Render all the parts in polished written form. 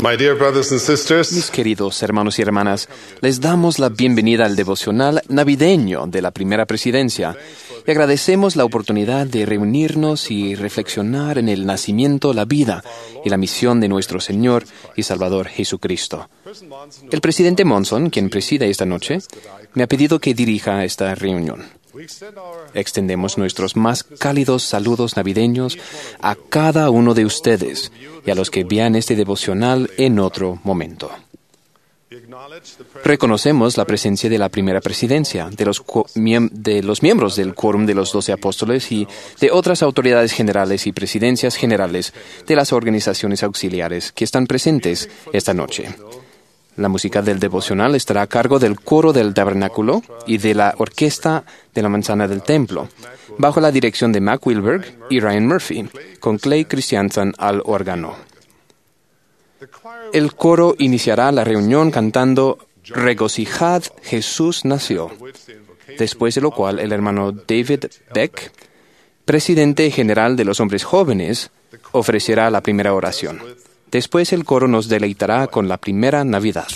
My dear brothers and sisters, Mis queridos hermanos y hermanas, les damos la bienvenida al devocional navideño de la Primera Presidencia y agradecemos la oportunidad de reunirnos y reflexionar en el nacimiento, la vida y la misión de nuestro Señor y Salvador Jesucristo. El presidente Monson, quien preside esta noche, me ha pedido que dirija esta reunión. Extendemos nuestros más cálidos saludos navideños a cada uno de ustedes y a los que vean este devocional en otro momento. Reconocemos la presencia de la Primera Presidencia, de los miembros del Quórum de los 12 Apóstoles y de otras autoridades generales y presidencias generales de las organizaciones auxiliares que están presentes esta noche. La música del devocional estará a cargo del coro del tabernáculo y de la orquesta de la manzana del templo, bajo la dirección de Mac Wilberg y Ryan Murphy, con Clay Christiansen al órgano. El coro iniciará la reunión cantando Regocijad, Jesús nació, después de lo cual el hermano David Beck, presidente general de los hombres jóvenes, ofrecerá la primera oración. Después el coro nos deleitará con la primera Navidad.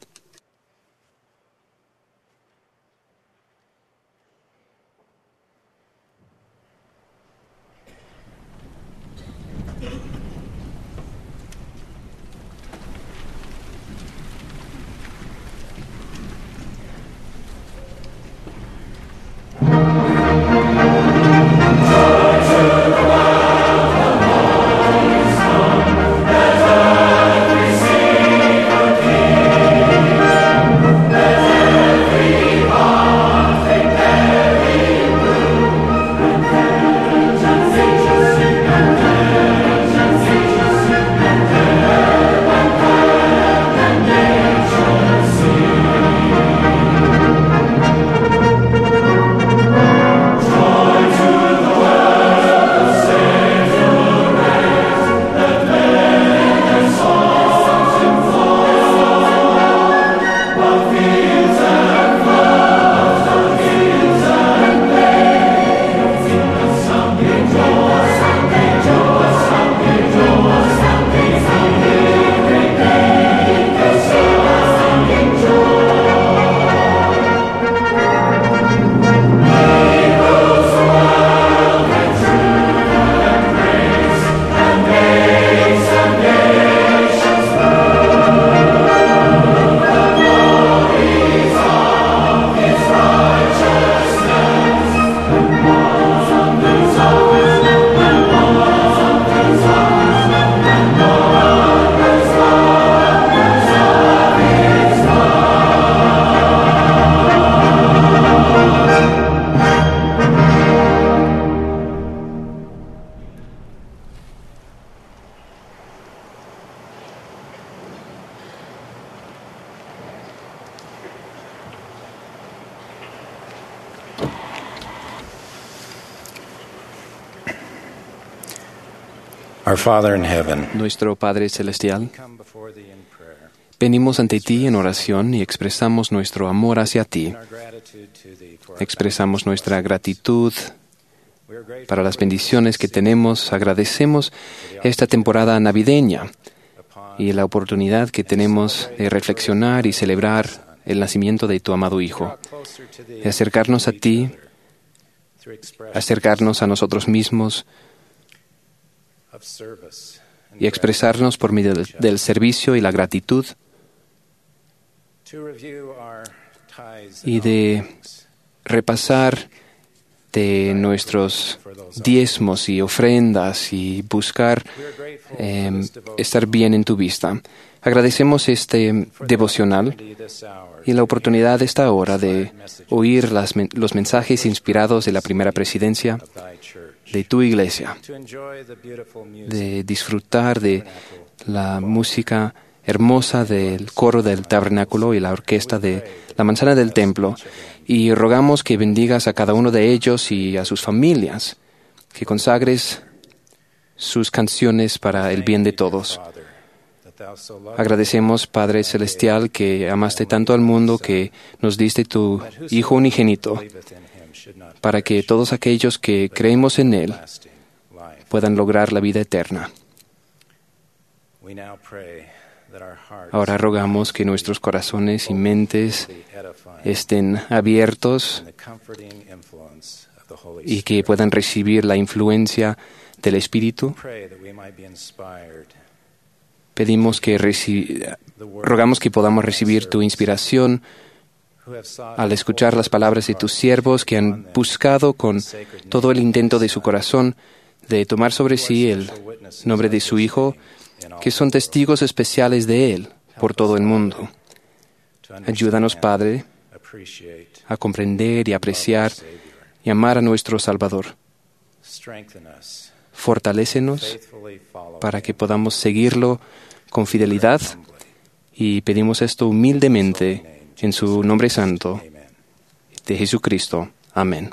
Our Father in heaven, Nuestro Padre Celestial, venimos ante ti en oración y expresamos nuestro amor hacia ti. Expresamos nuestra gratitud para las bendiciones que tenemos. Agradecemos esta temporada navideña y la oportunidad que tenemos de reflexionar y celebrar el nacimiento de tu amado Hijo. De acercarnos a ti, acercarnos a nosotros mismos y expresarnos por medio del servicio y la gratitud y de repasar de nuestros diezmos y ofrendas y buscar estar bien en tu vista. Agradecemos este devocional y la oportunidad de esta hora de oír los mensajes inspirados de la Primera Presidencia de tu iglesia, de disfrutar de la música hermosa del coro del tabernáculo y la orquesta de la manzana del templo, y rogamos que bendigas a cada uno de ellos y a sus familias, que consagres sus canciones para el bien de todos. Agradecemos, Padre Celestial, que amaste tanto al mundo que nos diste tu Hijo unigénito, para que todos aquellos que creemos en Él puedan lograr la vida eterna. Ahora rogamos que nuestros corazones y mentes estén abiertos y que puedan recibir la influencia del Espíritu. Rogamos que podamos recibir tu inspiración al escuchar las palabras de tus siervos que han buscado con todo el intento de su corazón de tomar sobre sí el nombre de su Hijo, que son testigos especiales de Él por todo el mundo. Ayúdanos, Padre, a comprender y apreciar y amar a nuestro Salvador. Fortalécenos para que podamos seguirlo con fidelidad y pedimos esto humildemente en su nombre santo de Jesucristo. Amén.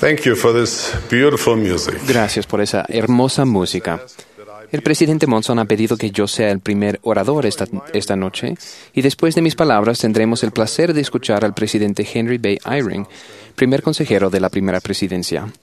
Thank you for this beautiful music. Gracias por esa hermosa música. El presidente Monson ha pedido que yo sea el primer orador esta noche, y después de mis palabras tendremos el placer de escuchar al presidente Henry B. Eyring, primer consejero de la primera presidencia.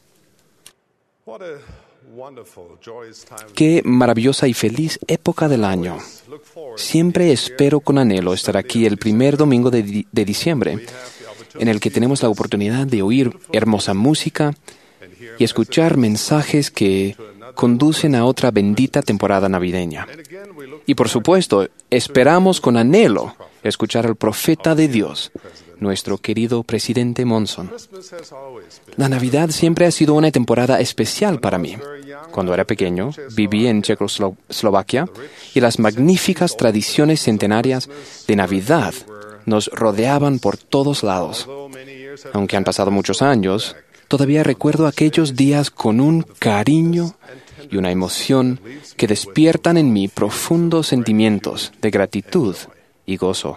Qué maravillosa y feliz época del año. Siempre espero con anhelo estar aquí el primer domingo de diciembre, en el que tenemos la oportunidad de oír hermosa música y escuchar mensajes que conducen a otra bendita temporada navideña. Y por supuesto, esperamos con anhelo escuchar al profeta de Dios, nuestro querido presidente Monson. La Navidad siempre ha sido una temporada especial para mí. Cuando era pequeño, viví en Checoslovaquia y las magníficas tradiciones centenarias de Navidad nos rodeaban por todos lados. Aunque han pasado muchos años, todavía recuerdo aquellos días con un cariño y una emoción que despiertan en mí profundos sentimientos de gratitud y gozo.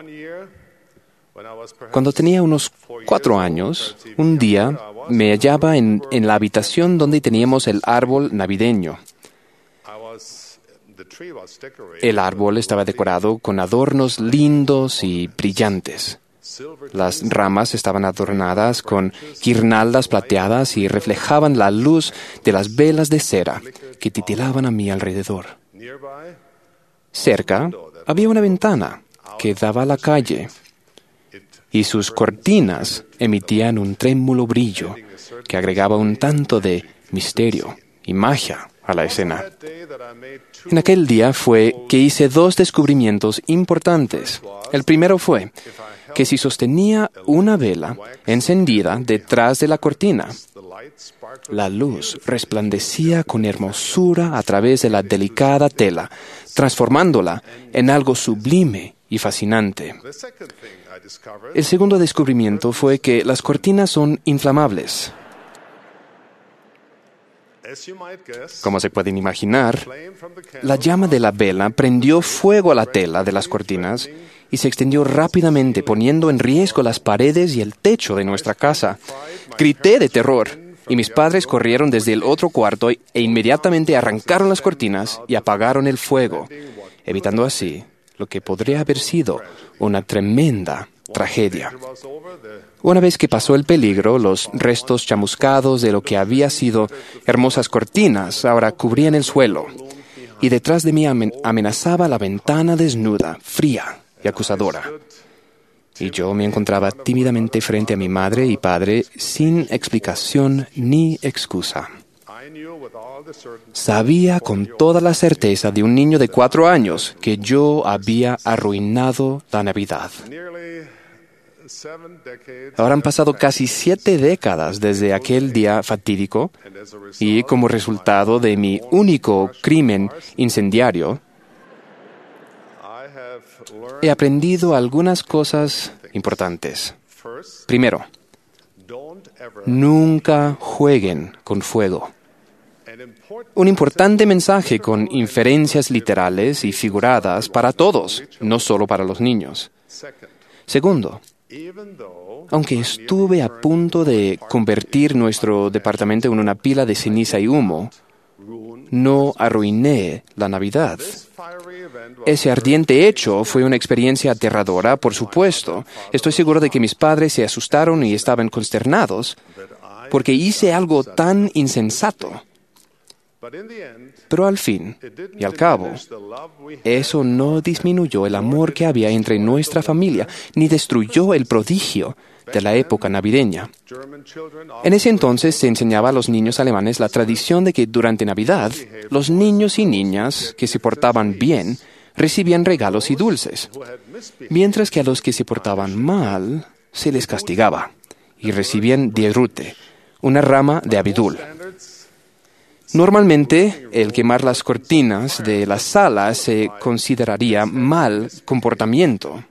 Cuando tenía unos 4 años, un día me hallaba en la habitación donde teníamos el árbol navideño. El árbol estaba decorado con adornos lindos y brillantes. Las ramas estaban adornadas con guirnaldas plateadas y reflejaban la luz de las velas de cera que titilaban a mi alrededor. Cerca había una ventana que daba a la calle, y sus cortinas emitían un trémulo brillo que agregaba un tanto de misterio y magia a la escena. En aquel día fue que hice 2 descubrimientos importantes. El primero fue que si sostenía una vela encendida detrás de la cortina, la luz resplandecía con hermosura a través de la delicada tela, transformándola en algo sublime y fascinante. El segundo descubrimiento fue que las cortinas son inflamables. Como se pueden imaginar, la llama de la vela prendió fuego a la tela de las cortinas y se extendió rápidamente, poniendo en riesgo las paredes y el techo de nuestra casa. Grité de terror, y mis padres corrieron desde el otro cuarto e inmediatamente arrancaron las cortinas y apagaron el fuego, evitando así lo que podría haber sido una tremenda tragedia. Una vez que pasó el peligro, los restos chamuscados de lo que había sido hermosas cortinas ahora cubrían el suelo, y detrás de mí amenazaba la ventana desnuda, fría y acusadora. Y yo me encontraba tímidamente frente a mi madre y padre sin explicación ni excusa. Sabía con toda la certeza de un niño de 4 años que yo había arruinado la Navidad. Ahora han pasado casi 7 décadas desde aquel día fatídico, y como resultado de mi único crimen incendiario, he aprendido algunas cosas importantes. Primero, nunca jueguen con fuego. Un importante mensaje con inferencias literales y figuradas para todos, no solo para los niños. Segundo, aunque estuve a punto de convertir nuestro departamento en una pila de ceniza y humo, no arruiné la Navidad. Ese ardiente hecho fue una experiencia aterradora, por supuesto. Estoy seguro de que mis padres se asustaron y estaban consternados porque hice algo tan insensato. Pero al fin y al cabo, eso no disminuyó el amor que había entre nuestra familia, ni destruyó el prodigio de la época navideña. En ese entonces se enseñaba a los niños alemanes la tradición de que durante Navidad, los niños y niñas que se portaban bien recibían regalos y dulces, mientras que a los que se portaban mal se les castigaba y recibían dierrute, una rama de abedul. Normalmente, el quemar las cortinas de la sala se consideraría mal comportamiento.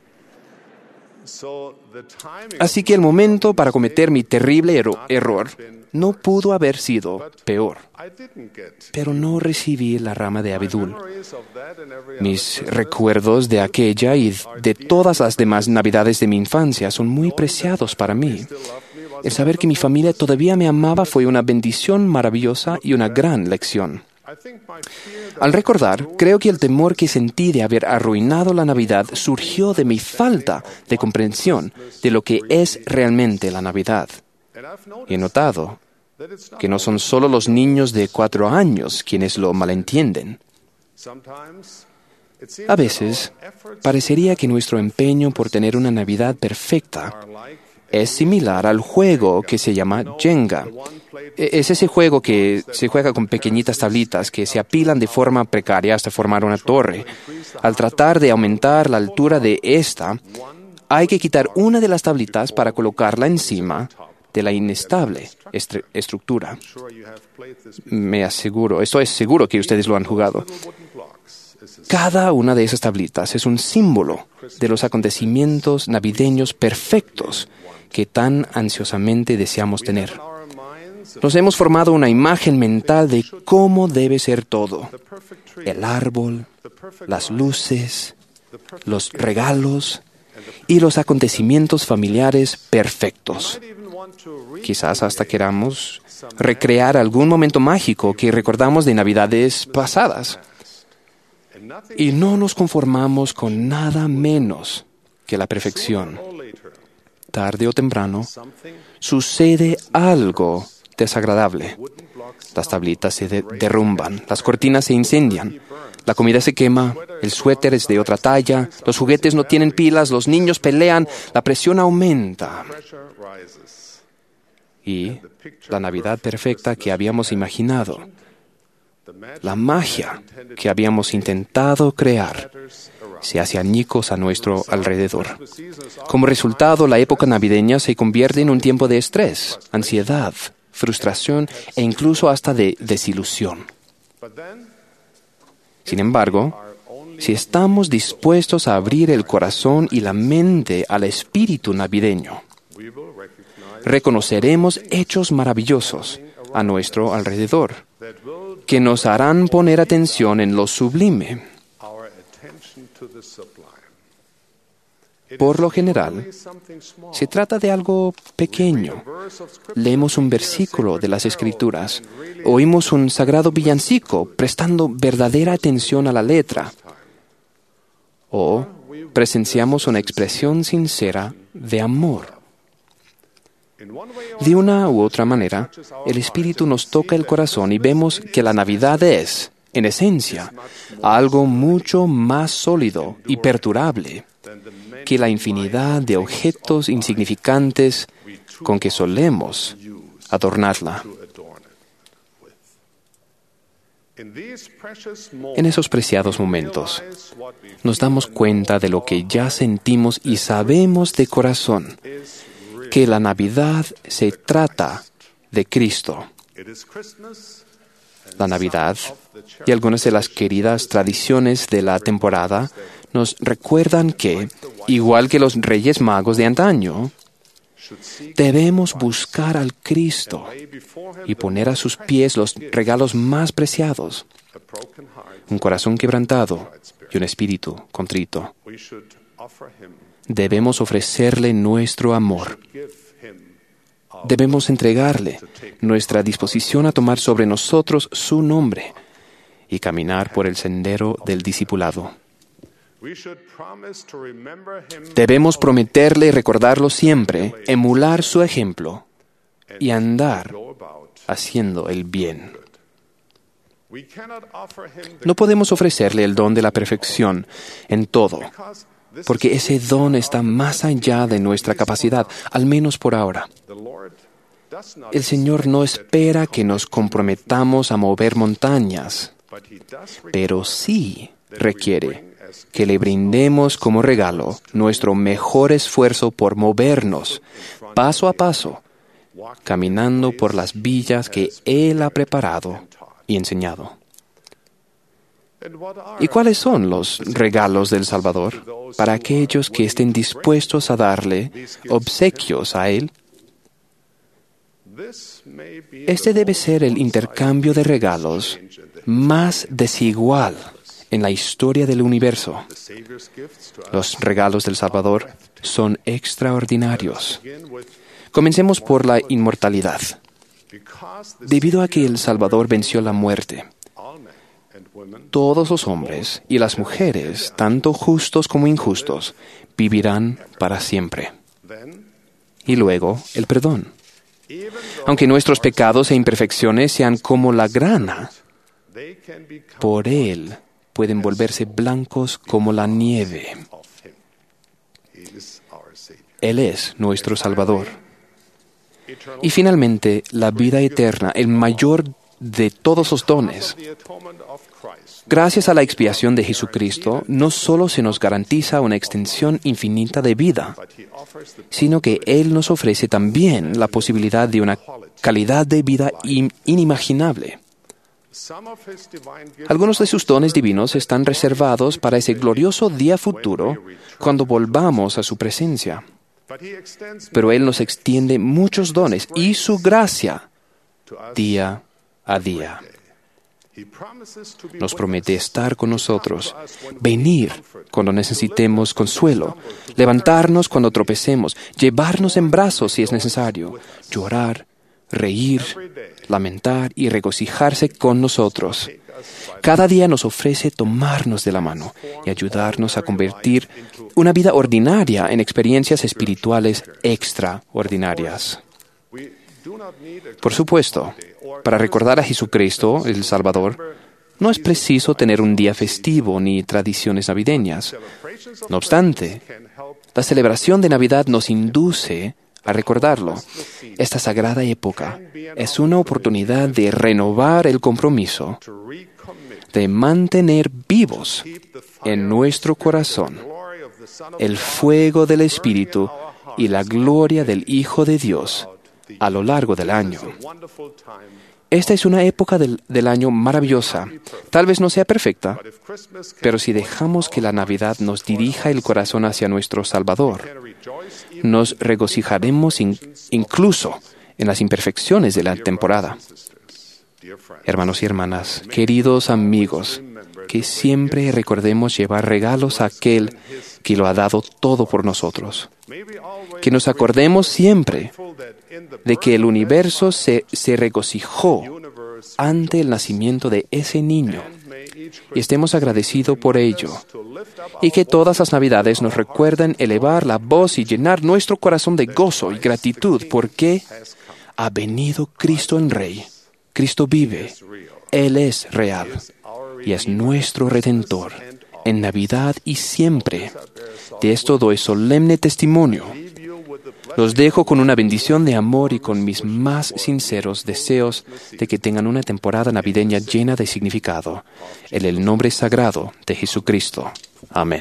Así que el momento para cometer mi terrible error no pudo haber sido peor. Pero no recibí la rama de abedul. Mis recuerdos de aquella y de todas las demás Navidades de mi infancia son muy preciados para mí. El saber que mi familia todavía me amaba fue una bendición maravillosa y una gran lección. Al recordar, creo que el temor que sentí de haber arruinado la Navidad surgió de mi falta de comprensión de lo que es realmente la Navidad. Y he notado que no son solo los niños de 4 años quienes lo malentienden. A veces, parecería que nuestro empeño por tener una Navidad perfecta es similar al juego que se llama Jenga. Es ese juego que se juega con pequeñitas tablitas que se apilan de forma precaria hasta formar una torre. Al tratar de aumentar la altura de esta, hay que quitar una de las tablitas para colocarla encima de la inestable estructura. Estoy seguro que ustedes lo han jugado. Cada una de esas tablitas es un símbolo de los acontecimientos navideños perfectos que tan ansiosamente deseamos tener. Nos hemos formado una imagen mental de cómo debe ser todo. El árbol, las luces, los regalos y los acontecimientos familiares perfectos. Quizás hasta queramos recrear algún momento mágico que recordamos de Navidades pasadas. Y no nos conformamos con nada menos que la perfección. Tarde o temprano, sucede algo desagradable. Las tablitas se derrumban, las cortinas se incendian, la comida se quema, el suéter es de otra talla, los juguetes no tienen pilas, los niños pelean, la presión aumenta. Y la Navidad perfecta que habíamos imaginado, la magia que habíamos intentado crear, se hace añicos a nuestro alrededor. Como resultado, la época navideña se convierte en un tiempo de estrés, ansiedad, frustración e incluso hasta de desilusión. Sin embargo, si estamos dispuestos a abrir el corazón y la mente al espíritu navideño, reconoceremos hechos maravillosos a nuestro alrededor, que nos harán poner atención en lo sublime. Por lo general, se trata de algo pequeño. Leemos un versículo de las Escrituras, oímos un sagrado villancico prestando verdadera atención a la letra, o presenciamos una expresión sincera de amor. De una u otra manera, el Espíritu nos toca el corazón y vemos que la Navidad es, en esencia, algo mucho más sólido y perdurable que la infinidad de objetos insignificantes con que solemos adornarla. En esos preciados momentos, nos damos cuenta de lo que ya sentimos y sabemos de corazón, que la Navidad se trata de Cristo. La Navidad y algunas de las queridas tradiciones de la temporada nos recuerdan que, igual que los Reyes Magos de antaño, debemos buscar al Cristo y poner a sus pies los regalos más preciados, un corazón quebrantado y un espíritu contrito. Debemos ofrecerle nuestro amor. Debemos entregarle nuestra disposición a tomar sobre nosotros su nombre y caminar por el sendero del discipulado. Debemos prometerle recordarlo siempre, emular su ejemplo y andar haciendo el bien. No podemos ofrecerle el don de la perfección en todo, porque ese don está más allá de nuestra capacidad, al menos por ahora. El Señor no espera que nos comprometamos a mover montañas, pero sí requiere que le brindemos como regalo nuestro mejor esfuerzo por movernos paso a paso, caminando por las villas que Él ha preparado y enseñado. ¿Y cuáles son los regalos del Salvador para aquellos que estén dispuestos a darle obsequios a Él? Este debe ser el intercambio de regalos más desigual en la historia del universo. Los regalos del Salvador son extraordinarios. Comencemos por la inmortalidad. Debido a que el Salvador venció la muerte, todos los hombres y las mujeres, tanto justos como injustos, vivirán para siempre. Y luego, el perdón. Aunque nuestros pecados e imperfecciones sean como la grana, por Él pueden volverse blancos como la nieve. Él es nuestro Salvador. Y finalmente, la vida eterna, el mayor de todos los dones. Gracias a la expiación de Jesucristo, no solo se nos garantiza una extensión infinita de vida, sino que Él nos ofrece también la posibilidad de una calidad de vida inimaginable. Algunos de sus dones divinos están reservados para ese glorioso día futuro cuando volvamos a su presencia. Pero Él nos extiende muchos dones y su gracia día a día. Nos promete estar con nosotros, venir cuando necesitemos consuelo, levantarnos cuando tropecemos, llevarnos en brazos si es necesario, llorar, reír, lamentar y regocijarse con nosotros. Cada día nos ofrece tomarnos de la mano y ayudarnos a convertir una vida ordinaria en experiencias espirituales extraordinarias. Por supuesto, para recordar a Jesucristo, el Salvador, no es preciso tener un día festivo ni tradiciones navideñas. No obstante, la celebración de Navidad nos induce a recordarlo. Esta sagrada época es una oportunidad de renovar el compromiso, de mantener vivos en nuestro corazón el fuego del Espíritu y la gloria del Hijo de Dios a lo largo del año. Esta es una época del año maravillosa. Tal vez no sea perfecta, pero si dejamos que la Navidad nos dirija el corazón hacia nuestro Salvador, nos regocijaremos incluso en las imperfecciones de la temporada. Hermanos y hermanas, queridos amigos, que siempre recordemos llevar regalos a aquel que lo ha dado todo por nosotros. Que nos acordemos siempre de que el universo se regocijó ante el nacimiento de ese niño y estemos agradecidos por ello. Y que todas las Navidades nos recuerden elevar la voz y llenar nuestro corazón de gozo y gratitud porque ha venido Cristo el Rey. Cristo vive. Él es real y es nuestro Redentor en Navidad y siempre. De esto doy solemne testimonio. Los dejo con una bendición de amor y con mis más sinceros deseos de que tengan una temporada navideña llena de significado. En el nombre sagrado de Jesucristo. Amén.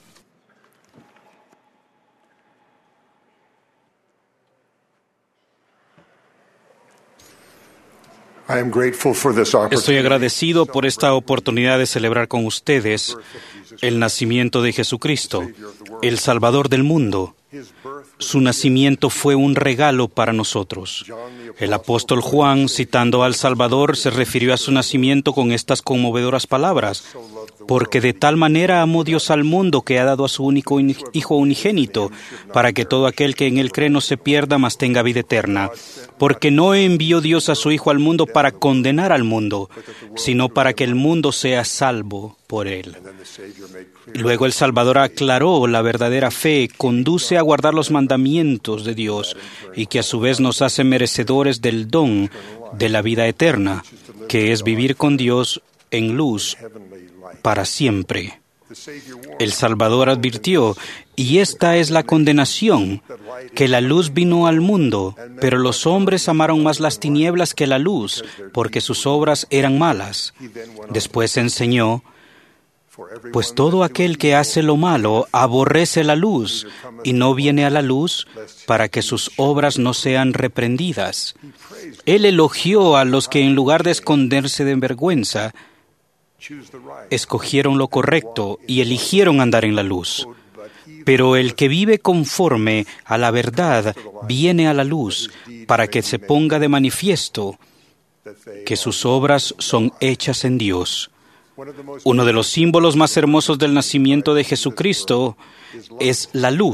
Estoy agradecido por esta oportunidad de celebrar con ustedes el nacimiento de Jesucristo, el Salvador del mundo. Su nacimiento fue un regalo para nosotros. El apóstol Juan, citando al Salvador, se refirió a su nacimiento con estas conmovedoras palabras: porque de tal manera amó Dios al mundo que ha dado a su único Hijo unigénito, para que todo aquel que en él cree no se pierda, mas tenga vida eterna. Porque no envió Dios a su Hijo al mundo para condenar al mundo, sino para que el mundo sea salvo por él. Luego el Salvador aclaró: la verdadera fe conduce a guardar los mandamientos de Dios y que a su vez nos hace merecedores del don de la vida eterna, que es vivir con Dios en luz para siempre. El Salvador advirtió: y esta es la condenación, que la luz vino al mundo, pero los hombres amaron más las tinieblas que la luz, porque sus obras eran malas. Después enseñó: pues todo aquel que hace lo malo aborrece la luz y no viene a la luz para que sus obras no sean reprendidas. Él elogió a los que en lugar de esconderse de vergüenza, escogieron lo correcto y eligieron andar en la luz. Pero el que vive conforme a la verdad viene a la luz para que se ponga de manifiesto que sus obras son hechas en Dios. Uno de los símbolos más hermosos del nacimiento de Jesucristo es la luz,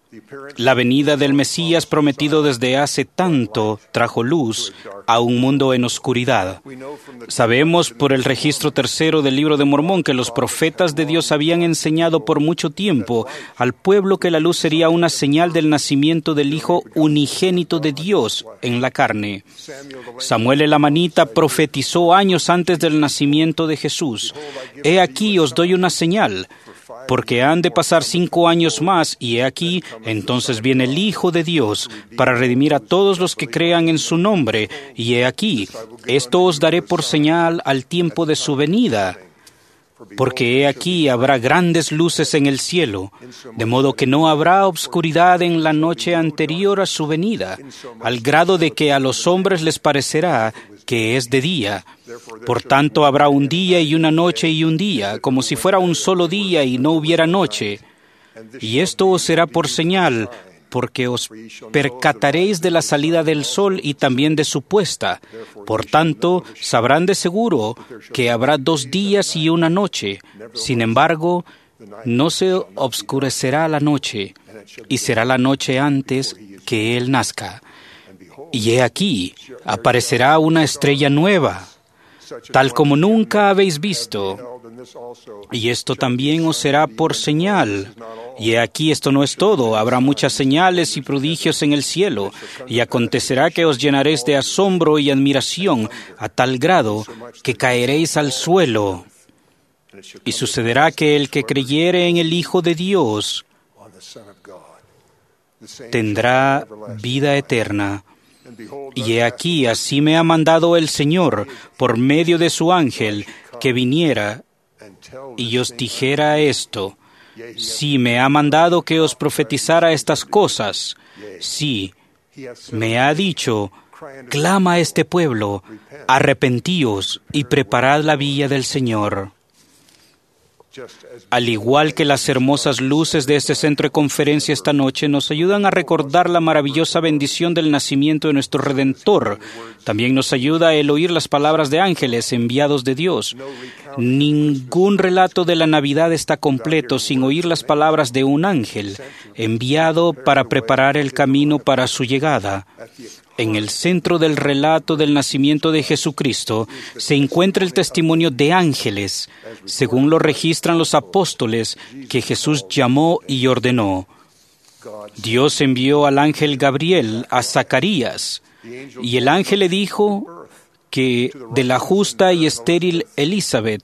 La venida del Mesías prometido desde hace tanto trajo luz a un mundo en oscuridad. Sabemos por el registro tercero del Libro de Mormón que los profetas de Dios habían enseñado por mucho tiempo al pueblo que la luz sería una señal del nacimiento del Hijo unigénito de Dios en la carne. Samuel el amanita profetizó años antes del nacimiento de Jesús. He aquí os doy una señal, porque han de pasar 5 años más, y he aquí, entonces viene el Hijo de Dios, para redimir a todos los que crean en su nombre, y he aquí, esto os daré por señal al tiempo de su venida, porque he aquí habrá grandes luces en el cielo, de modo que no habrá obscuridad en la noche anterior a su venida, al grado de que a los hombres les parecerá que es de día. Por tanto, habrá un día y una noche y un día, como si fuera un solo día y no hubiera noche. Y esto os será por señal, porque os percataréis de la salida del sol y también de su puesta. Por tanto, sabrán de seguro que habrá 2 días y una noche. Sin embargo, no se obscurecerá la noche, y será la noche antes que Él nazca. Y he aquí, aparecerá una estrella nueva, tal como nunca habéis visto. Y esto también os será por señal. Y he aquí, esto no es todo. Habrá muchas señales y prodigios en el cielo. Y acontecerá que os llenaréis de asombro y admiración a tal grado que caeréis al suelo. Y sucederá que el que creyere en el Hijo de Dios tendrá vida eterna. Y he aquí, así me ha mandado el Señor, por medio de su ángel, que viniera y os dijera esto. Sí, me ha mandado que os profetizara estas cosas. Sí, me ha dicho, clama a este pueblo, arrepentíos y preparad la vía del Señor. Al igual que las hermosas luces de este centro de conferencia esta noche nos ayudan a recordar la maravillosa bendición del nacimiento de nuestro Redentor, también nos ayuda el oír las palabras de ángeles enviados de Dios. Ningún relato de la Navidad está completo sin oír las palabras de un ángel enviado para preparar el camino para su llegada. En el centro del relato del nacimiento de Jesucristo se encuentra el testimonio de ángeles, según lo registran los apóstoles que Jesús llamó y ordenó. Dios envió al ángel Gabriel a Zacarías, y el ángel le dijo que de la justa y estéril Elizabeth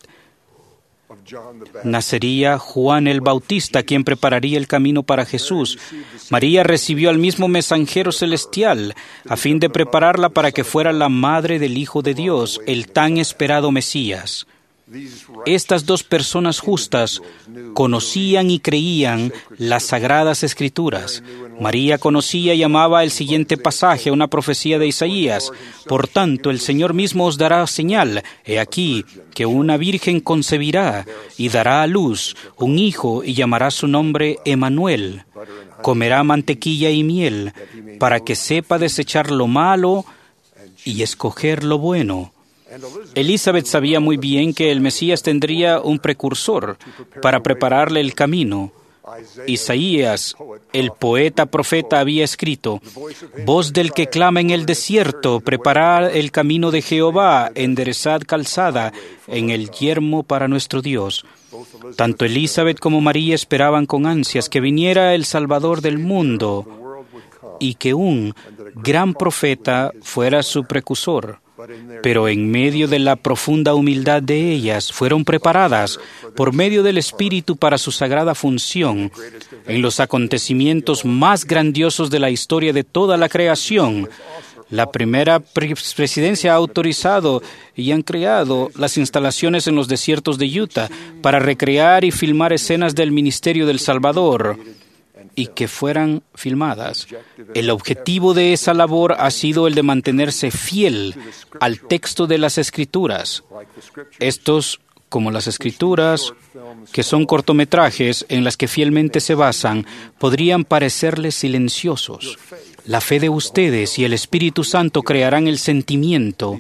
nacería Juan el Bautista, quien prepararía el camino para Jesús. María recibió al mismo mensajero celestial a fin de prepararla para que fuera la madre del Hijo de Dios, el tan esperado Mesías. Estas 2 personas justas conocían y creían las Sagradas Escrituras. María conocía y amaba el siguiente pasaje, una profecía de Isaías. Por tanto, el Señor mismo os dará señal. He aquí que una virgen concebirá y dará a luz un hijo y llamará su nombre Emmanuel. Comerá mantequilla y miel para que sepa desechar lo malo y escoger lo bueno. Elizabeth sabía muy bien que el Mesías tendría un precursor para prepararle el camino. Isaías, el poeta profeta, había escrito: voz del que clama en el desierto, preparad el camino de Jehová, enderezad calzada en el yermo para nuestro Dios. Tanto Elizabeth como María esperaban con ansias que viniera el Salvador del mundo y que un gran profeta fuera su precursor. Pero en medio de la profunda humildad de ellas, fueron preparadas por medio del Espíritu para su sagrada función en los acontecimientos más grandiosos de la historia de toda la creación. La primera presidencia ha autorizado y han creado las instalaciones en los desiertos de Utah para recrear y filmar escenas del ministerio del Salvador y que fueran filmadas. El objetivo de esa labor ha sido el de mantenerse fiel al texto de las Escrituras. Estos, como las Escrituras, que son cortometrajes en las que fielmente se basan, podrían parecerles silenciosos. La fe de ustedes y el Espíritu Santo crearán el sentimiento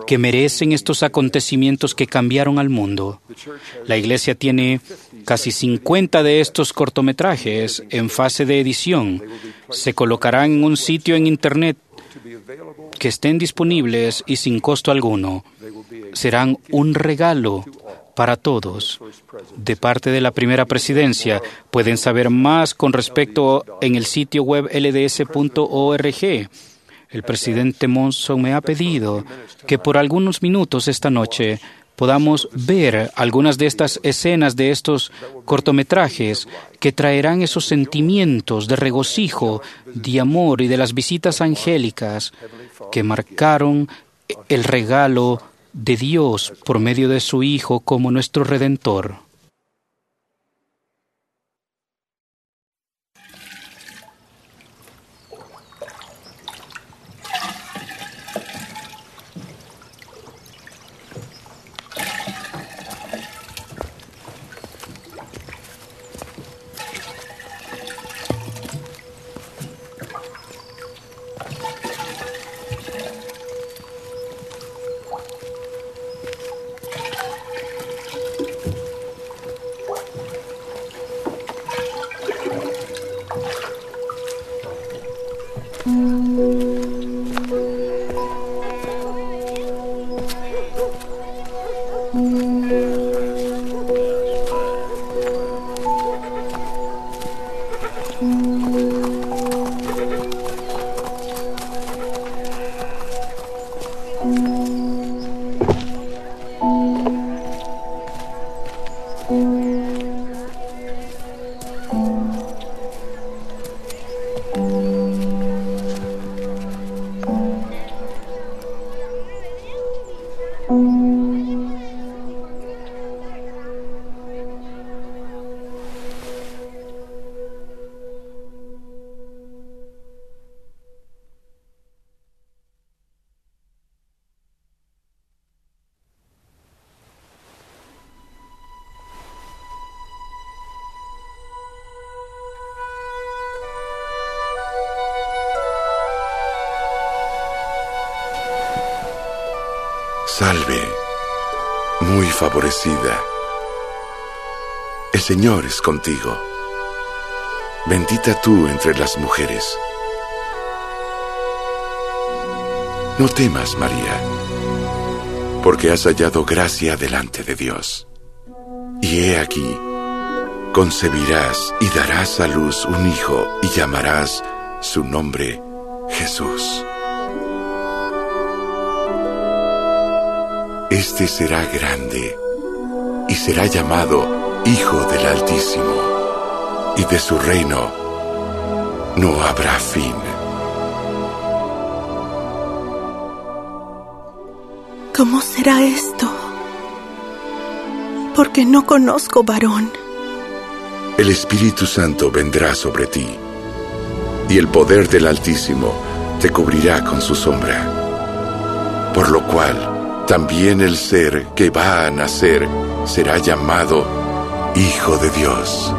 que merecen estos acontecimientos que cambiaron al mundo. La Iglesia tiene casi 50 de estos cortometrajes en fase de edición. Se colocarán en un sitio en Internet que estén disponibles y sin costo alguno. Serán un regalo para todos. De parte de la primera presidencia, pueden saber más con respecto en el sitio web lds.org. El presidente Monson me ha pedido que por algunos minutos esta noche podamos ver algunas de estas escenas de estos cortometrajes que traerán esos sentimientos de regocijo, de amor y de las visitas angélicas que marcaron el regalo de Dios por medio de su Hijo como nuestro Redentor. Salve, muy favorecida. El Señor es contigo. Bendita tú entre las mujeres. No temas, María, porque has hallado gracia delante de Dios. Y he aquí, concebirás y darás a luz un hijo y llamarás su nombre Jesús. Este será grande y será llamado Hijo del Altísimo, y de su reino no habrá fin. ¿Cómo será esto? Porque no conozco varón. El Espíritu Santo vendrá sobre ti, y el poder del Altísimo te cubrirá con su sombra. Por lo cual, también el ser que va a nacer será llamado Hijo de Dios.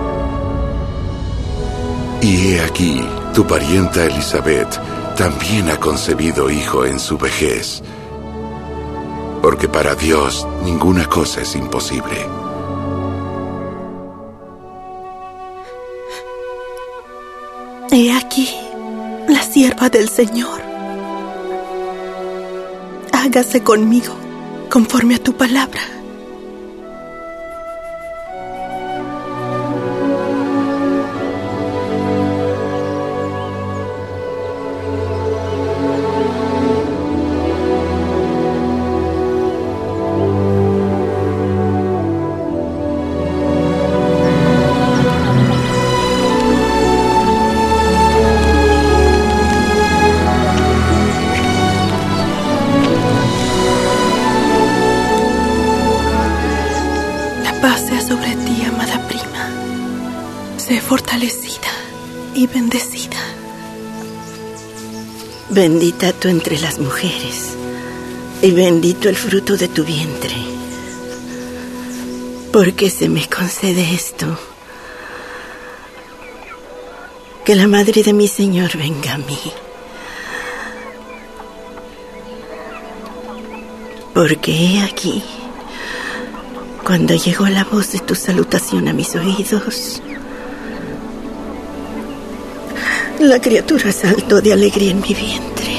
Y he aquí, tu parienta Elizabeth también ha concebido hijo en su vejez, porque para Dios ninguna cosa es imposible. He aquí, la sierva del Señor. Hágase conmigo conforme a tu palabra. Sobre ti, amada prima. Sé fortalecida y bendecida. Bendita tú entre las mujeres, y bendito el fruto de tu vientre. Porque se me concede esto, que la madre de mi Señor venga a mí. Porque he aquí, cuando llegó la voz de tu salutación a mis oídos, la criatura saltó de alegría en mi vientre.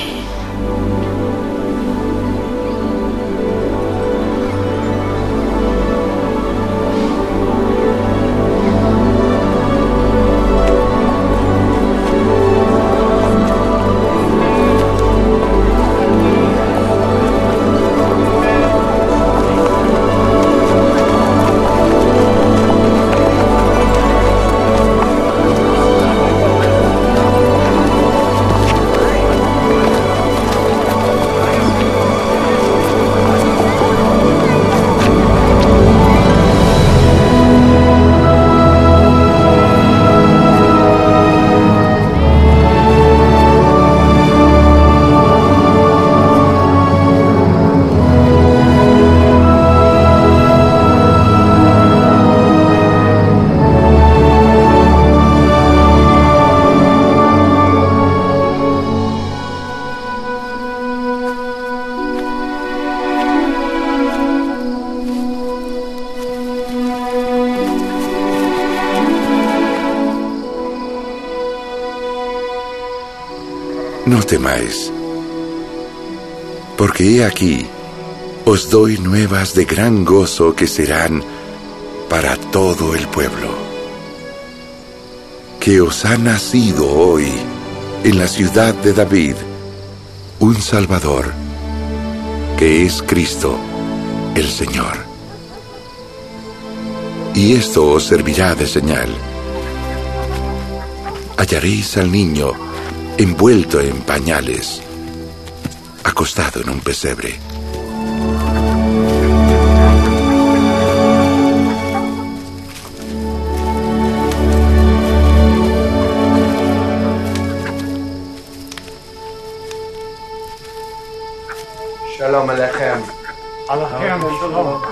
No temáis, porque he aquí, os doy nuevas de gran gozo que serán para todo el pueblo. Que os ha nacido hoy, en la ciudad de David, un Salvador, que es Cristo, el Señor. Y esto os servirá de señal. Hallaréis al niño envuelto en pañales, acostado en un pesebre. Shalom Alechem. Alechem Shalom.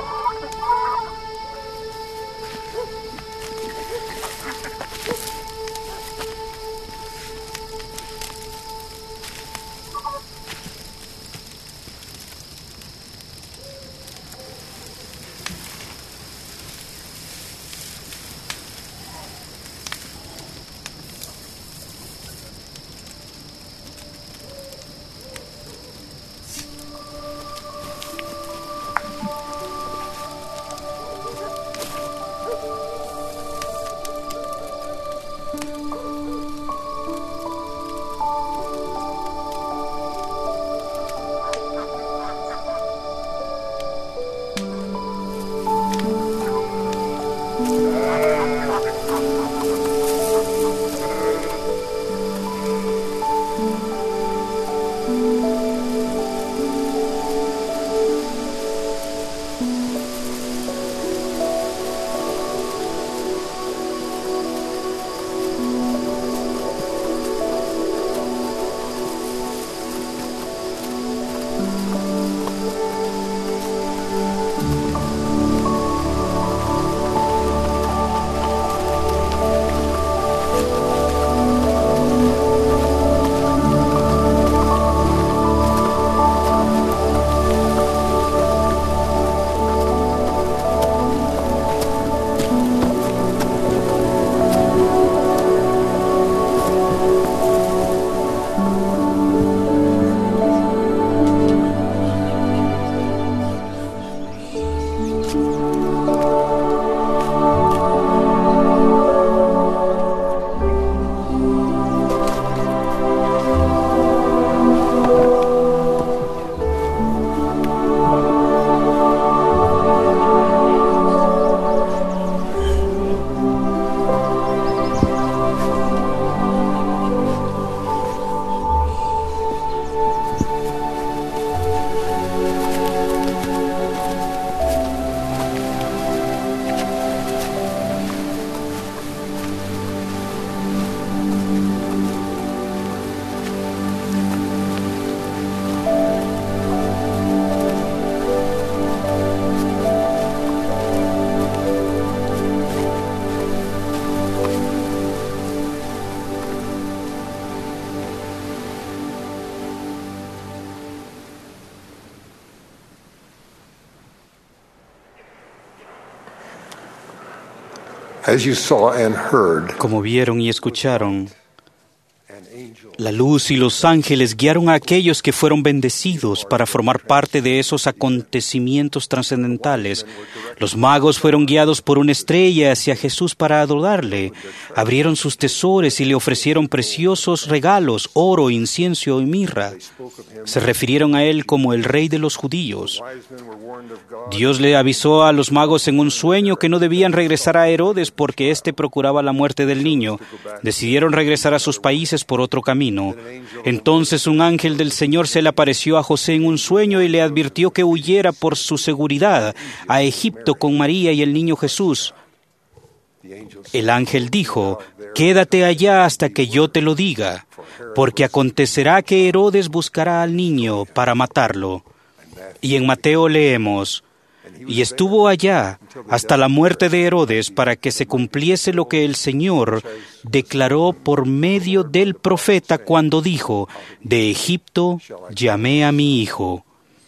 As you saw and heard, Como vieron y escucharon, la luz y los ángeles guiaron a aquellos que fueron bendecidos para formar parte de esos acontecimientos trascendentales. Los magos fueron guiados por una estrella hacia Jesús para adorarle. Abrieron sus tesoros y le ofrecieron preciosos regalos, oro, incienso y mirra. Se refirieron a él como el rey de los judíos. Dios le avisó a los magos en un sueño que no debían regresar a Herodes porque éste procuraba la muerte del niño. Decidieron regresar a sus países por otro camino. Entonces un ángel del Señor se le apareció a José en un sueño y le advirtió que huyera por su seguridad a Egipto con María y el niño Jesús. El ángel dijo: «Quédate allá hasta que yo te lo diga, porque acontecerá que Herodes buscará al niño para matarlo». Y en Mateo leemos: «Y estuvo allá hasta la muerte de Herodes para que se cumpliese lo que el Señor declaró por medio del profeta cuando dijo: de Egipto llamé a mi hijo».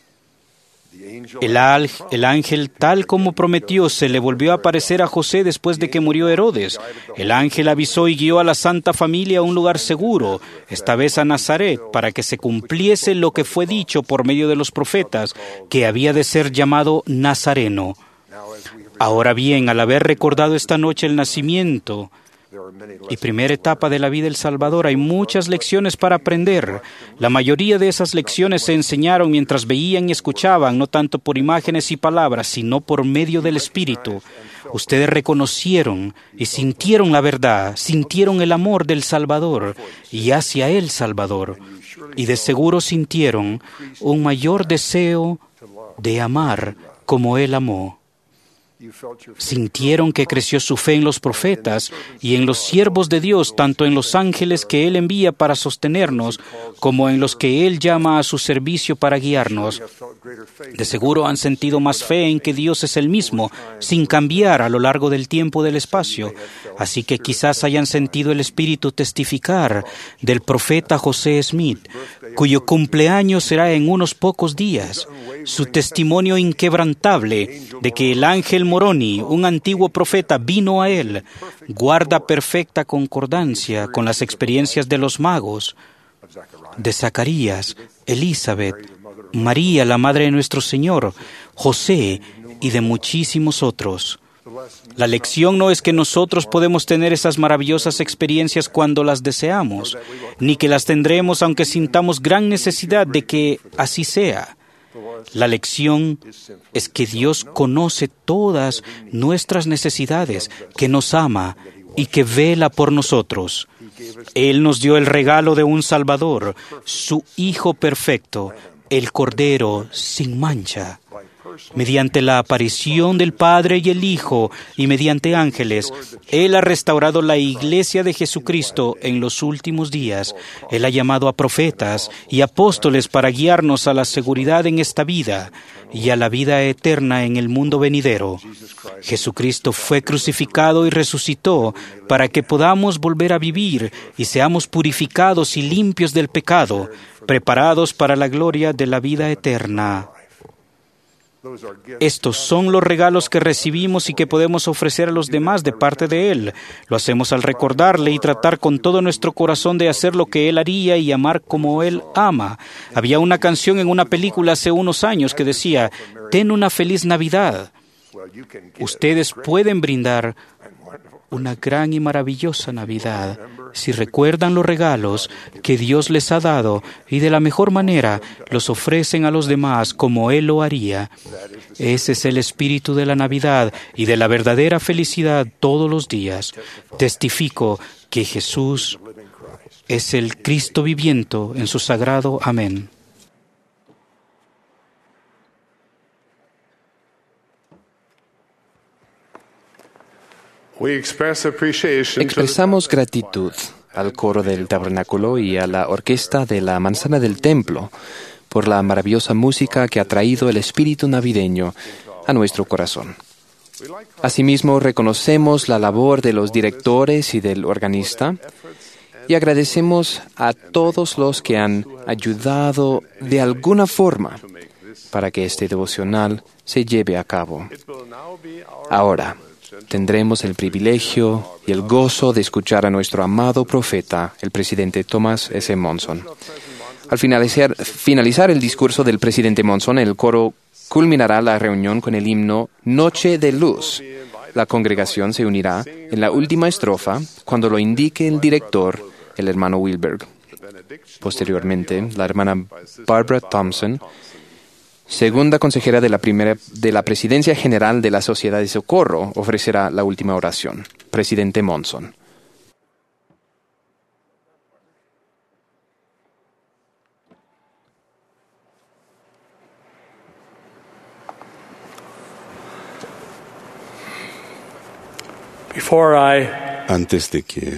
El ángel, tal como prometió, se le volvió a aparecer a José después de que murió Herodes. El ángel avisó y guió a la Santa Familia a un lugar seguro, esta vez a Nazaret, para que se cumpliese lo que fue dicho por medio de los profetas, que había de ser llamado Nazareno. Ahora bien, al haber recordado esta noche el nacimiento y primera etapa de la vida del Salvador, hay muchas lecciones para aprender. La mayoría de esas lecciones se enseñaron mientras veían y escuchaban, no tanto por imágenes y palabras, sino por medio del Espíritu. Ustedes reconocieron y sintieron la verdad, sintieron el amor del Salvador y hacia el Salvador. Y de seguro sintieron un mayor deseo de amar como Él amó. Sintieron que creció su fe en los profetas y en los siervos de Dios, tanto en los ángeles que Él envía para sostenernos, como en los que Él llama a su servicio para guiarnos. De seguro han sentido más fe en que Dios es el mismo, sin cambiar a lo largo del tiempo y del espacio. Así que quizás hayan sentido el Espíritu testificar del profeta José Smith, cuyo cumpleaños será en unos pocos días. Su testimonio inquebrantable de que el ángel Moroni, un antiguo profeta, vino a él, guarda perfecta concordancia con las experiencias de los magos, de Zacarías, Elizabeth, María, la madre de nuestro Señor, José y de muchísimos otros. La lección no es que nosotros podemos tener esas maravillosas experiencias cuando las deseamos, ni que las tendremos aunque sintamos gran necesidad de que así sea. La lección es que Dios conoce todas nuestras necesidades, que nos ama y que vela por nosotros. Él nos dio el regalo de un Salvador, su Hijo perfecto, el Cordero sin mancha. Mediante la aparición del Padre y el Hijo y mediante ángeles, Él ha restaurado la Iglesia de Jesucristo en los últimos días. Él ha llamado a profetas y apóstoles para guiarnos a la seguridad en esta vida y a la vida eterna en el mundo venidero. Jesucristo fue crucificado y resucitó para que podamos volver a vivir y seamos purificados y limpios del pecado, preparados para la gloria de la vida eterna. Estos son los regalos que recibimos y que podemos ofrecer a los demás de parte de Él. Lo hacemos al recordarle y tratar con todo nuestro corazón de hacer lo que Él haría y amar como Él ama. Había una canción en una película hace unos años que decía: «Ten una feliz Navidad». Ustedes pueden brindar una gran y maravillosa Navidad si recuerdan los regalos que Dios les ha dado y de la mejor manera los ofrecen a los demás como Él lo haría. Ese es el espíritu de la Navidad y de la verdadera felicidad todos los días. Testifico que Jesús es el Cristo viviente en su sagrado amén. Expresamos gratitud al coro del tabernáculo y a la orquesta de la manzana del templo por la maravillosa música que ha traído el espíritu navideño a nuestro corazón. Asimismo, reconocemos la labor de los directores y del organista y agradecemos a todos los que han ayudado de alguna forma para que este devocional se lleve a cabo. Ahora, tendremos el privilegio y el gozo de escuchar a nuestro amado profeta, el presidente Thomas S. Monson. Al finalizar el discurso del presidente Monson, el coro culminará la reunión con el himno Noche de Luz. La congregación se unirá en la última estrofa cuando lo indique el director, el hermano Wilberg. Posteriormente, la hermana Barbara Thompson, segunda consejera de la Presidencia General de la Sociedad de Socorro, ofrecerá la última oración. Presidente Monson. Antes de que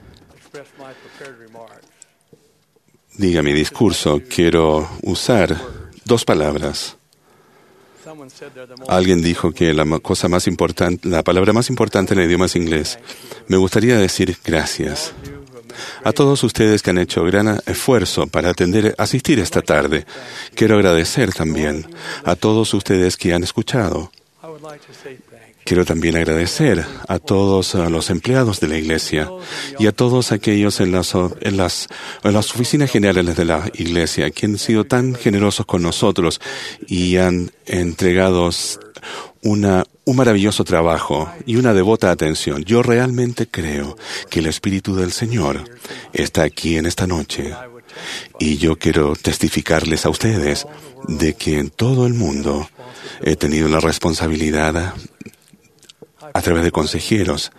diga mi discurso, quiero usar dos palabras. Alguien dijo que la palabra más importante en el idioma es inglés. Me gustaría decir gracias a todos ustedes que han hecho gran esfuerzo para asistir esta tarde. Quiero agradecer también a todos ustedes que han escuchado. Quiero también agradecer a todos los empleados de la iglesia y a todos aquellos en las oficinas generales de la iglesia que han sido tan generosos con nosotros y han entregado un maravilloso trabajo y una devota atención. Yo realmente creo que el Espíritu del Señor está aquí en esta noche y yo quiero testificarles a ustedes de que en todo el mundo he tenido la responsabilidad a través de consejeros.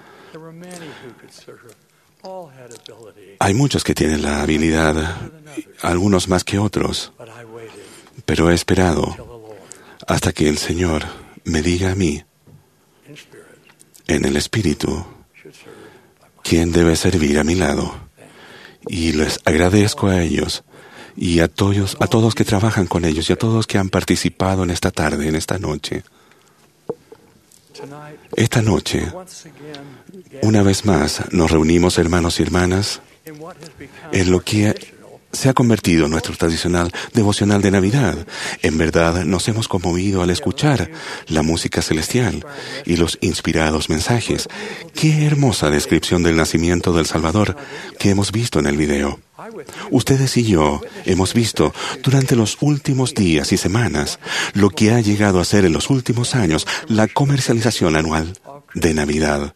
Hay muchos que tienen la habilidad, algunos más que otros, pero he esperado hasta que el Señor me diga a mí, en el Espíritu, quién debe servir a mi lado. Y les agradezco a ellos y a todos que trabajan con ellos y a todos que han participado en esta tarde, en esta noche. Esta noche, una vez más, nos reunimos, hermanos y hermanas, en lo que se ha convertido en nuestro tradicional devocional de Navidad. En verdad, nos hemos conmovido al escuchar la música celestial y los inspirados mensajes. Qué hermosa descripción del nacimiento del Salvador que hemos visto en el video. Ustedes y yo hemos visto durante los últimos días y semanas lo que ha llegado a ser en los últimos años la comercialización anual de Navidad.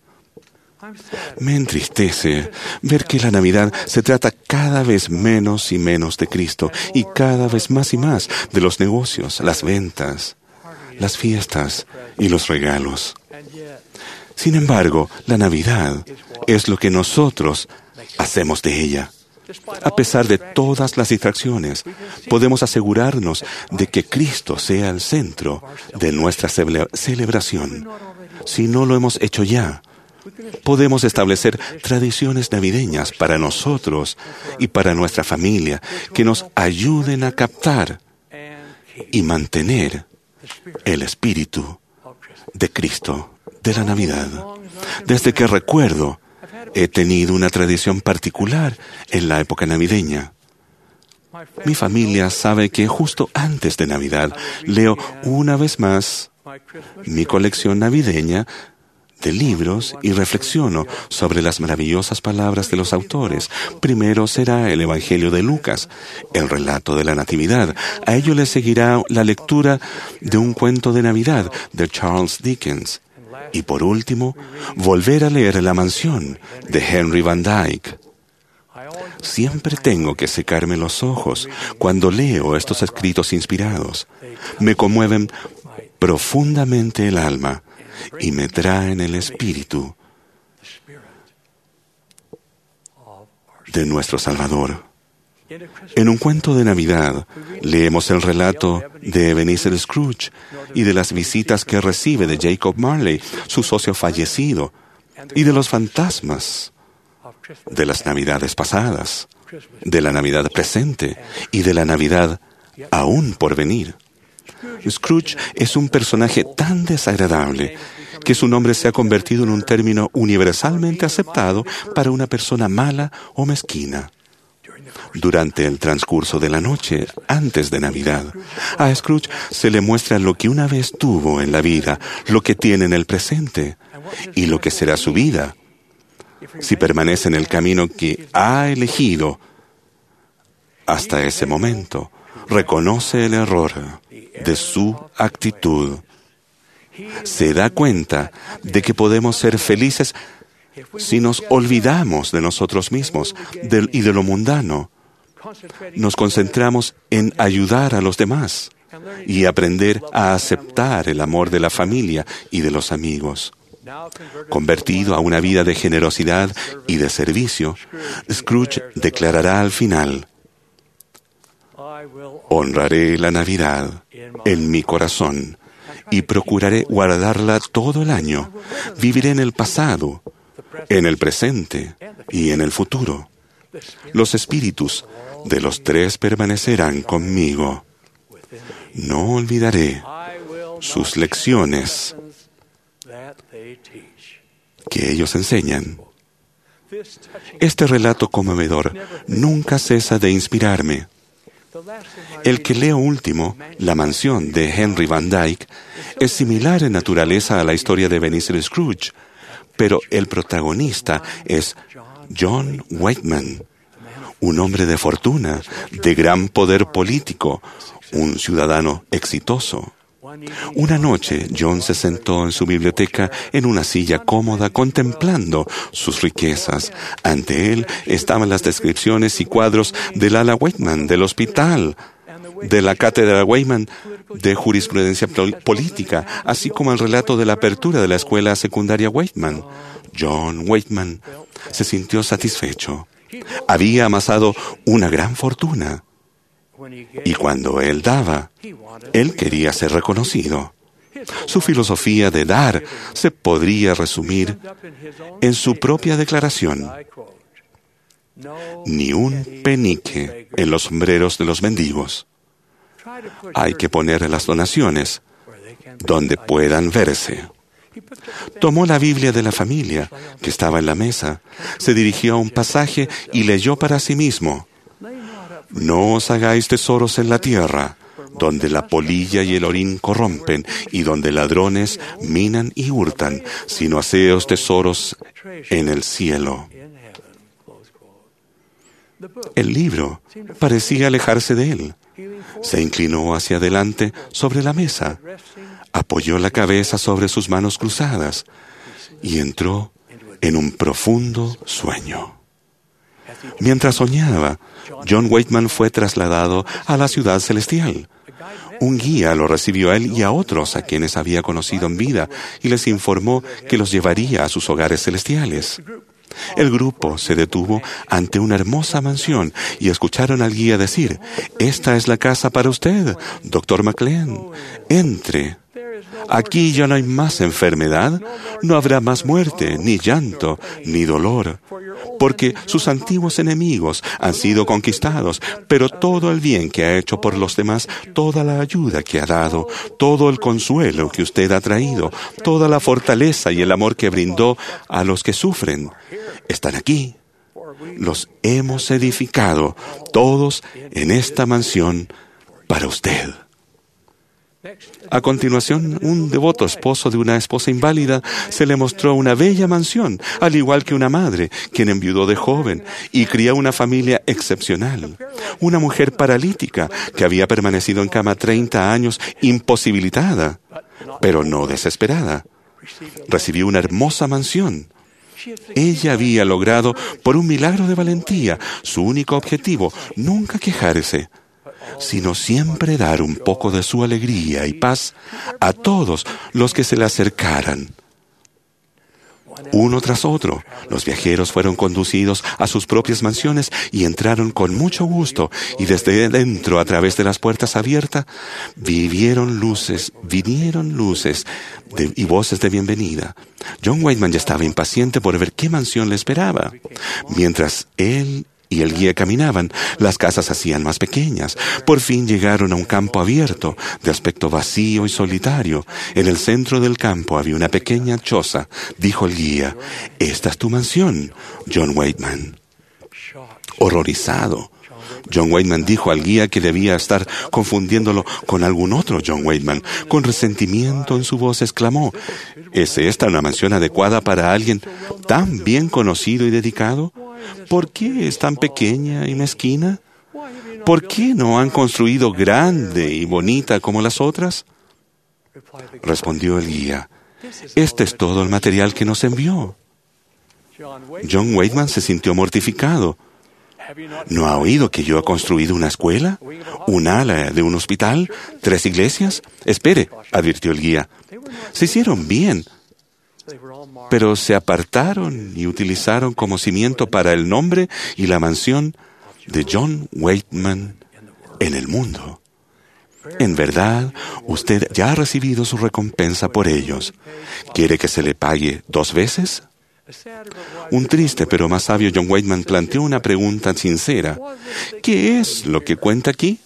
Me entristece ver que la Navidad se trata cada vez menos y menos de Cristo y cada vez más y más de los negocios, las ventas, las fiestas y los regalos. Sin embargo, la Navidad es lo que nosotros hacemos de ella. A pesar de todas las distracciones, podemos asegurarnos de que Cristo sea el centro de nuestra celebración. Si no lo hemos hecho ya, podemos establecer tradiciones navideñas para nosotros y para nuestra familia que nos ayuden a captar y mantener el espíritu de Cristo, de la Navidad. Desde que recuerdo, he tenido una tradición particular en la época navideña. Mi familia sabe que justo antes de Navidad leo una vez más mi colección navideña de libros y reflexiono sobre las maravillosas palabras de los autores. Primero será el Evangelio de Lucas, el relato de la Natividad. A ello le seguirá la lectura de un cuento de Navidad de Charles Dickens. Y por último, volver a leer La mansión de Henry Van Dyke. Siempre tengo que secarme los ojos cuando leo estos escritos inspirados. Me conmueven profundamente el alma y me traen el espíritu de nuestro Salvador. En un cuento de Navidad leemos el relato de Ebenezer Scrooge y de las visitas que recibe de Jacob Marley, su socio fallecido, y de los fantasmas de las Navidades pasadas, de la Navidad presente y de la Navidad aún por venir. Scrooge es un personaje tan desagradable que su nombre se ha convertido en un término universalmente aceptado para una persona mala o mezquina. Durante el transcurso de la noche, antes de Navidad, a Scrooge se le muestra lo que una vez tuvo en la vida, lo que tiene en el presente y lo que será su vida. Si permanece en el camino que ha elegido hasta ese momento, reconoce el error de su actitud. Se da cuenta de que podemos ser felices si nos olvidamos de nosotros mismos y de lo mundano. Nos concentramos en ayudar a los demás y aprender a aceptar el amor de la familia y de los amigos. Convertido a una vida de generosidad y de servicio, Scrooge declarará al final: honraré la Navidad en mi corazón y procuraré guardarla todo el año. Viviré en el pasado, en el presente y en el futuro. Los espíritus de los tres permanecerán conmigo. No olvidaré sus lecciones que ellos enseñan. Este relato conmovedor nunca cesa de inspirarme. El que leo último, La mansión de Henry Van Dyke, es similar en naturaleza a la historia de Ebenezer Scrooge, pero el protagonista es John Wakeman, un hombre de fortuna, de gran poder político, un ciudadano exitoso. Una noche, John se sentó en su biblioteca en una silla cómoda contemplando sus riquezas. Ante él estaban las descripciones y cuadros del ala Wakeman del hospital, de la cátedra Wakeman de jurisprudencia política, así como el relato de la apertura de la escuela secundaria Wakeman. John Wakeman se sintió satisfecho. Había amasado una gran fortuna. Y cuando él daba, él quería ser reconocido. Su filosofía de dar se podría resumir en su propia declaración: ni un penique en los sombreros de los mendigos. Hay que poner las donaciones donde puedan verse. Tomó la Biblia de la familia, que estaba en la mesa, se dirigió a un pasaje y leyó para sí mismo: no os hagáis tesoros en la tierra, donde la polilla y el orín corrompen, y donde ladrones minan y hurtan, sino haceos tesoros en el cielo. El libro parecía alejarse de él. Se inclinó hacia adelante sobre la mesa, apoyó la cabeza sobre sus manos cruzadas y entró en un profundo sueño. Mientras soñaba, John Wakeman fue trasladado a la ciudad celestial. Un guía lo recibió a él y a otros a quienes había conocido en vida y les informó que los llevaría a sus hogares celestiales. El grupo se detuvo ante una hermosa mansión y escucharon al guía decir: «Esta es la casa para usted, Dr. McLean. Entre. Aquí ya no hay más enfermedad, no habrá más muerte, ni llanto, ni dolor, porque sus antiguos enemigos han sido conquistados, pero todo el bien que ha hecho por los demás, toda la ayuda que ha dado, todo el consuelo que usted ha traído, toda la fortaleza y el amor que brindó a los que sufren, están aquí. Los hemos edificado, todos en esta mansión, para usted». A continuación, un devoto esposo de una esposa inválida se le mostró una bella mansión, al igual que una madre, quien enviudó de joven y crió una familia excepcional. Una mujer paralítica que había permanecido en cama 30 años, imposibilitada, pero no desesperada. Recibió una hermosa mansión. Ella había logrado, por un milagro de valentía, su único objetivo: nunca quejarse, sino siempre dar un poco de su alegría y paz a todos los que se le acercaran. Uno tras otro, los viajeros fueron conducidos a sus propias mansiones y entraron con mucho gusto, y desde dentro, a través de las puertas abiertas, vinieron luces y voces de bienvenida. John Wakeman ya estaba impaciente por ver qué mansión le esperaba. Mientras él y el guía caminaban, las casas se hacían más pequeñas. Por fin llegaron a un campo abierto, de aspecto vacío y solitario. En el centro del campo había una pequeña choza. Dijo el guía: «Esta es tu mansión, John Wakeman». Horrorizado, John Weightman dijo al guía que debía estar confundiéndolo con algún otro John Weightman. Con resentimiento en su voz exclamó: ¿es esta una mansión adecuada para alguien tan bien conocido y dedicado? ¿Por qué es tan pequeña y mezquina? ¿Por qué no han construido grande y bonita como las otras? Respondió el guía: este es todo el material que nos envió. John Weightman se sintió mortificado. ¿No ha oído que yo he construido una escuela, un ala de un hospital, 3 iglesias? Espere, advirtió el guía. Se hicieron bien, pero se apartaron y utilizaron como cimiento para el nombre y la mansión de John Weightman en el mundo. En verdad, usted ya ha recibido su recompensa por ellos. ¿Quiere que se le pague 2 veces? Un triste pero más sabio John Weightman planteó una pregunta sincera: ¿qué es lo que cuenta aquí?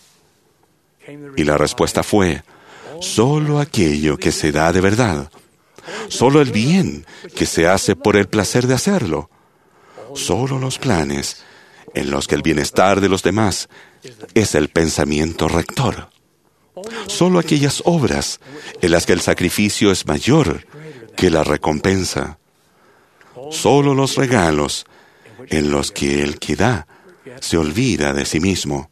Y la respuesta fue: solo aquello que se da de verdad, solo el bien que se hace por el placer de hacerlo, solo los planes en los que el bienestar de los demás es el pensamiento rector, solo aquellas obras en las que el sacrificio es mayor que la recompensa, solo los regalos en los que el que da se olvida de sí mismo.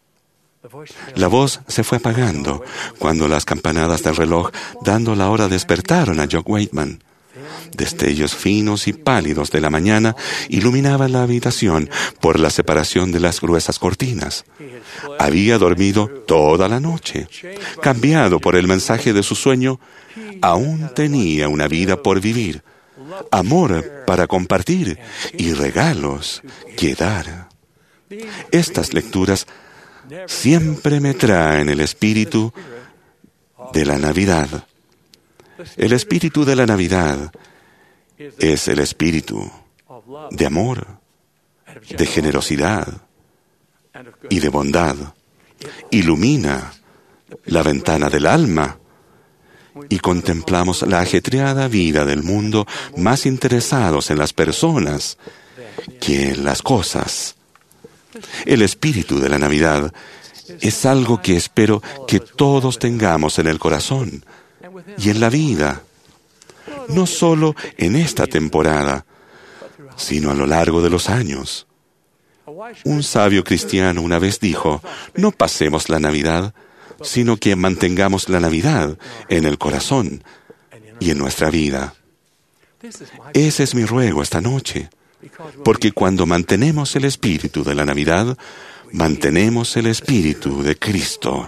La voz se fue apagando cuando las campanadas del reloj dando la hora despertaron a John Weightman. Destellos finos y pálidos de la mañana iluminaban la habitación por la separación de las gruesas cortinas. Había dormido toda la noche. Cambiado por el mensaje de su sueño, aún tenía una vida por vivir, amor para compartir y regalos que dar. Estas lecturas siempre me traen el espíritu de la Navidad. El espíritu de la Navidad es el espíritu de amor, de generosidad y de bondad. Ilumina la ventana del alma y contemplamos la ajetreada vida del mundo más interesados en las personas que en las cosas. El espíritu de la Navidad es algo que espero que todos tengamos en el corazón y en la vida, no solo en esta temporada, sino a lo largo de los años. Un sabio cristiano una vez dijo: no pasemos la Navidad, sino que mantengamos la Navidad en el corazón y en nuestra vida. Ese es mi ruego esta noche, porque cuando mantenemos el espíritu de la Navidad, mantenemos el espíritu de Cristo.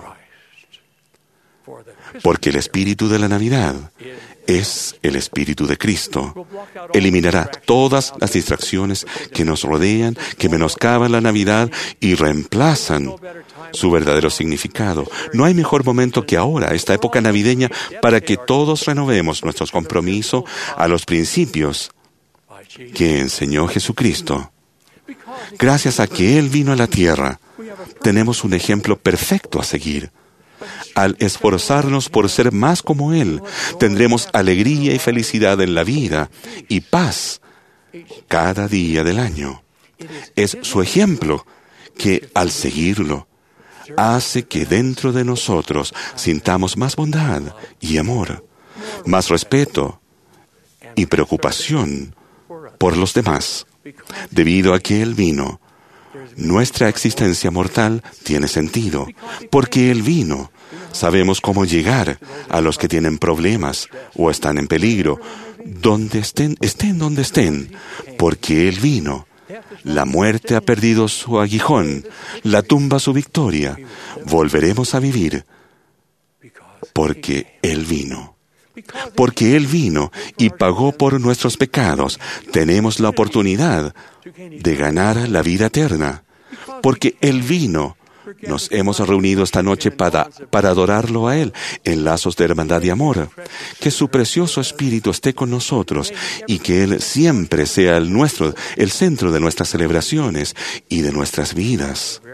Porque el espíritu de la Navidad es el espíritu de Cristo. Eliminará todas las distracciones que nos rodean, que menoscaban la Navidad y reemplazan su verdadero significado. No hay mejor momento que ahora, esta época navideña, para que todos renovemos nuestros compromisos a los principios que enseñó Jesucristo. Gracias a que Él vino a la tierra, tenemos un ejemplo perfecto a seguir. Al esforzarnos por ser más como Él, tendremos alegría y felicidad en la vida y paz cada día del año. Es su ejemplo que, al seguirlo, hace que dentro de nosotros sintamos más bondad y amor, más respeto y preocupación por los demás. Debido a que Él vino, nuestra existencia mortal tiene sentido. Porque Él vino, sabemos cómo llegar a los que tienen problemas o están en peligro, donde estén donde estén. Porque Él vino, la muerte ha perdido su aguijón, la tumba su victoria. Volveremos a vivir porque Él vino. Porque Él vino y pagó por nuestros pecados, tenemos la oportunidad de ganar la vida eterna. Porque Él vino, nos hemos reunido esta noche para adorarlo a Él en lazos de hermandad y amor. Que su precioso Espíritu esté con nosotros y que Él siempre sea el centro de nuestras celebraciones y de nuestras vidas.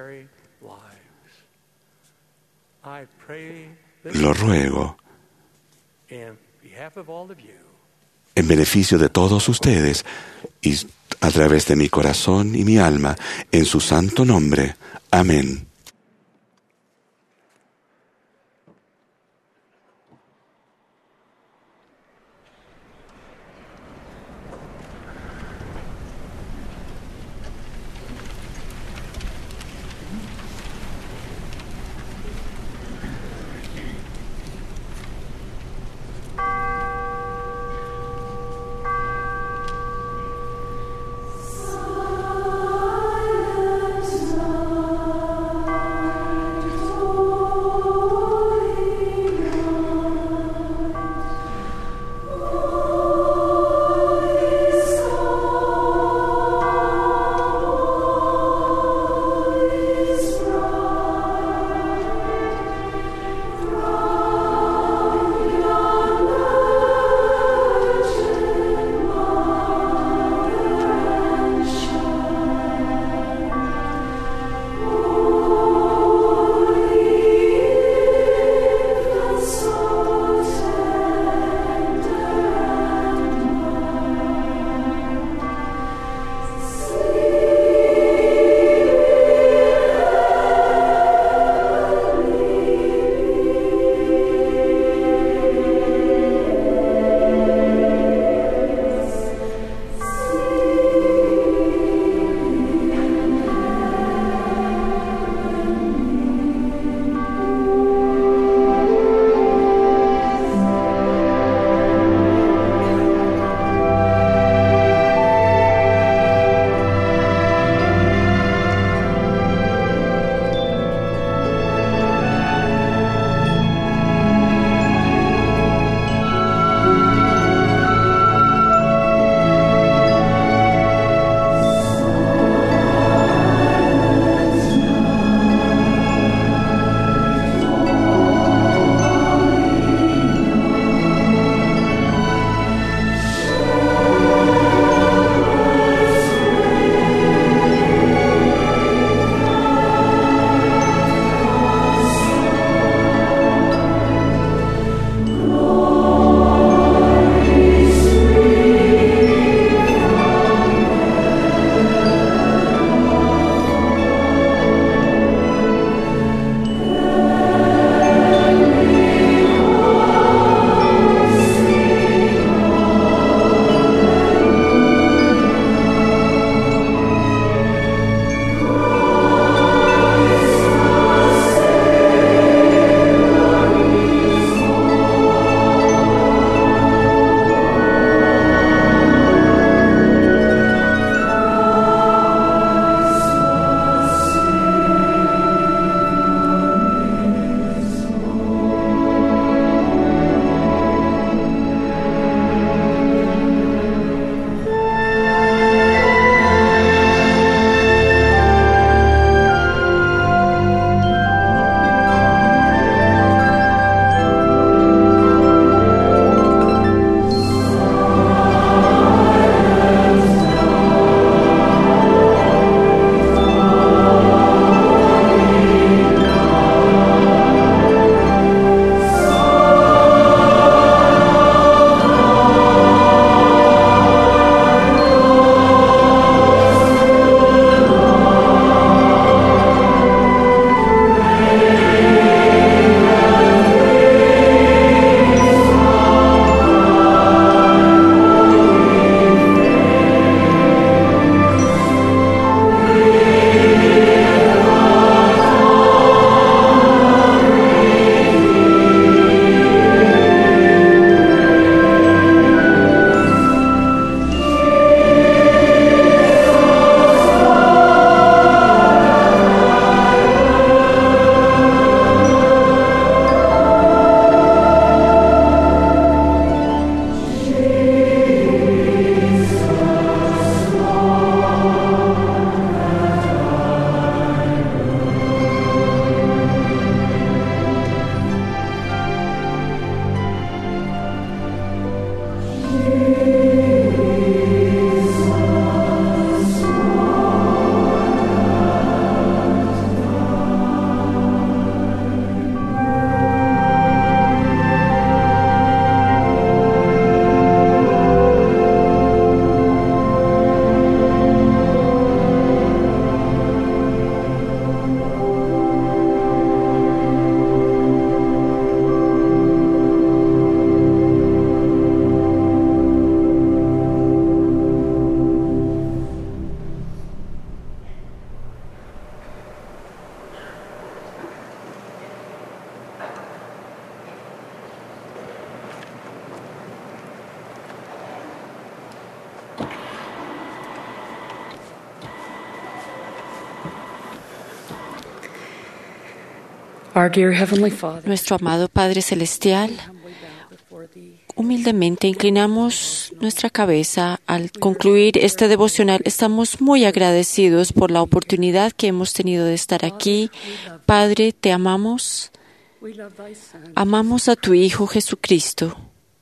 Lo ruego en beneficio de todos ustedes y a través de mi corazón y mi alma, en su santo nombre. Amén. Nuestro amado Padre Celestial, humildemente inclinamos nuestra cabeza al concluir este devocional. Estamos muy agradecidos por la oportunidad que hemos tenido de estar aquí. Padre, te amamos. Amamos a tu Hijo Jesucristo.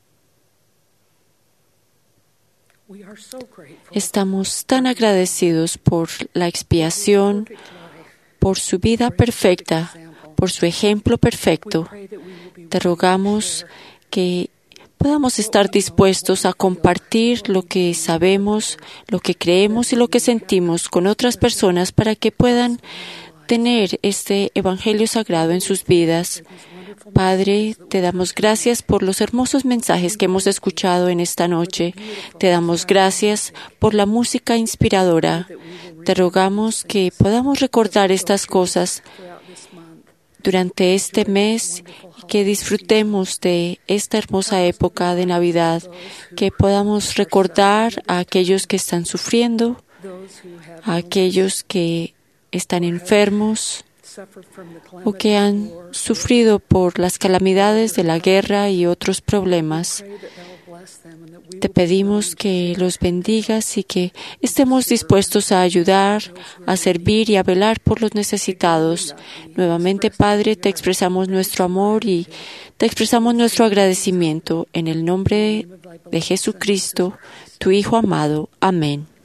Estamos tan agradecidos por la expiación, por su vida perfecta, por su ejemplo perfecto. Te rogamos que podamos estar dispuestos a compartir lo que sabemos, lo que creemos y lo que sentimos con otras personas para que puedan tener este Evangelio sagrado en sus vidas. Padre, te damos gracias por los hermosos mensajes que hemos escuchado en esta noche. Te damos gracias por la música inspiradora. Te rogamos que podamos recordar estas cosas durante este mes, que disfrutemos de esta hermosa época de Navidad, que podamos recordar a aquellos que están sufriendo, a aquellos que están enfermos o que han sufrido por las calamidades de la guerra y otros problemas. Te pedimos que los bendigas y que estemos dispuestos a ayudar, a servir y a velar por los necesitados. Nuevamente, Padre, te expresamos nuestro amor y te expresamos nuestro agradecimiento en el nombre de Jesucristo, tu Hijo amado. Amén.